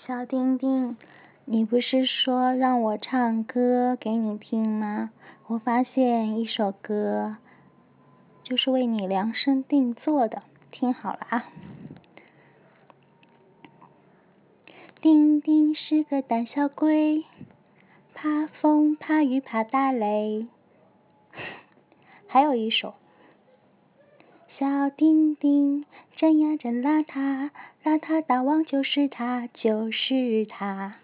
小丁丁，你不是说让我唱歌给你听吗？我发现一首歌就是为你量身定做的，听好了啊。丁丁是个胆小鬼，怕风怕雨怕打雷。还有一首，小丁丁真呀真邋遢，邋遢大王就是他，就是他。